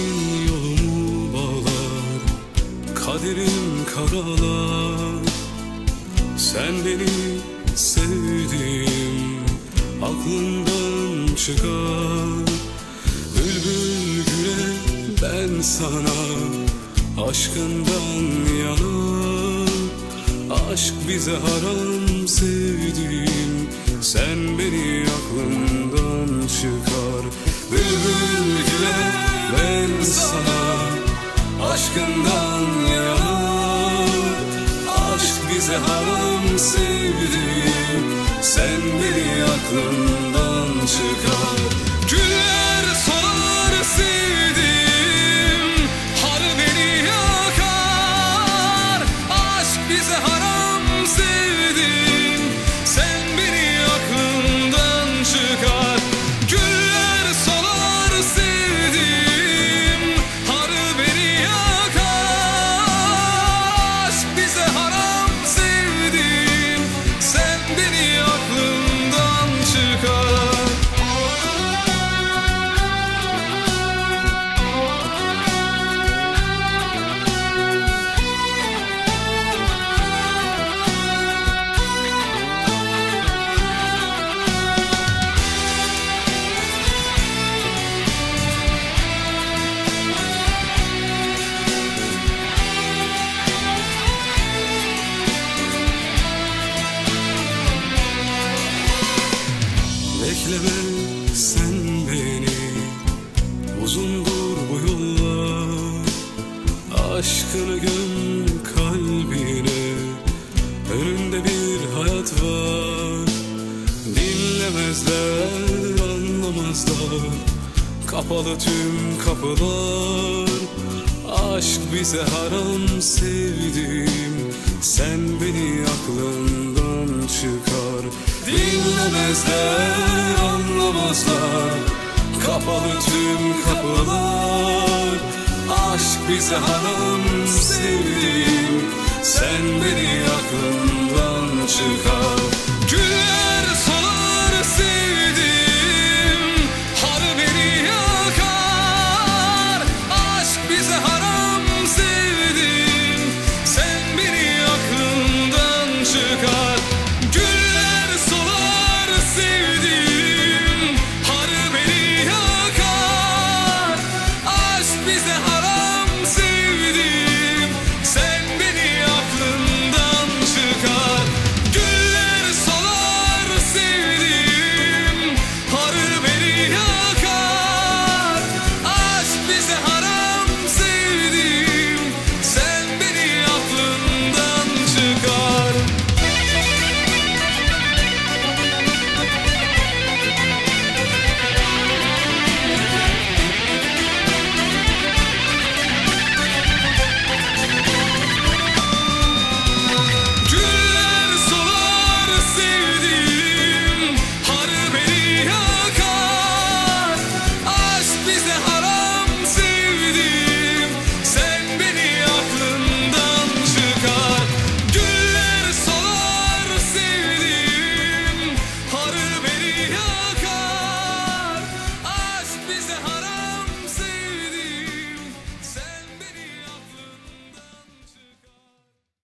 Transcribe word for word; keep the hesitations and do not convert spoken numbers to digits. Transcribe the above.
Senin yolumu bağlar, kaderim karalar. Sen beni sevdiğim aklımdan çıkar. Bülbül güle ben sana aşkından yana. Aşk bize haram sevdiğim, sen beni aklımdan çıkar. Bülbül güle ben sana aşkından yana. Aşk bize haram sevdiğim, sen beni aklımdan çıkar. Güller solar sevdiğim, har beni yakar. Aşk bize haram sevdiğim, sen beni aklımdan çıkar. Güller solar sevdiğim, har beni yakar. Aşk bize haram sevdiğim, sen beni aklımdan çıkar. Bekleme sen beni, uzundur bu yollar. Aşkını göm kalbine, önünde bir hayat var. Dinlemezler, anlamazlar, kapalı tüm kapılar. Aşk bize haram sevdiğim, sen beni aklından çıkar. Dinlemezler, anlamazlar, kapalı tüm kapılar. Aşk bize haram sevdiğim, sen beni aklımdan çıkar. Güller